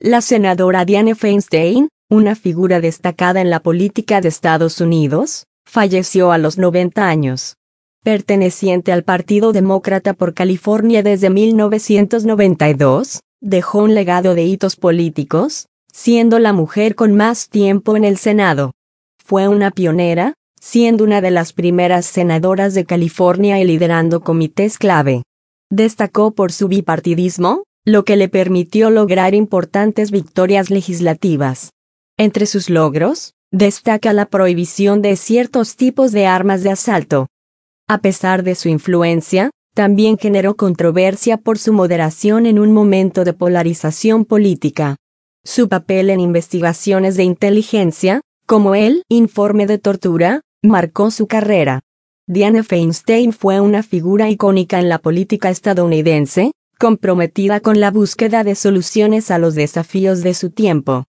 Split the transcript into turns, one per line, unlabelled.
La senadora Dianne Feinstein, una figura destacada en la política de Estados Unidos, falleció a los 90 años. Perteneciente al Partido Demócrata por California desde 1992, dejó un legado de hitos políticos, siendo la mujer con más tiempo en el Senado. Fue una pionera, siendo una de las primeras senadoras de California y liderando comités clave. Destacó por su bipartidismo, lo que le permitió lograr importantes victorias legislativas. Entre sus logros, destaca la prohibición de ciertos tipos de armas de asalto. A pesar de su influencia, también generó controversia por su moderación en un momento de polarización política. Su papel en investigaciones de inteligencia, como el informe de tortura, marcó su carrera. Dianne Feinstein fue una figura icónica en la política estadounidense, comprometida con la búsqueda de soluciones a los desafíos de su tiempo.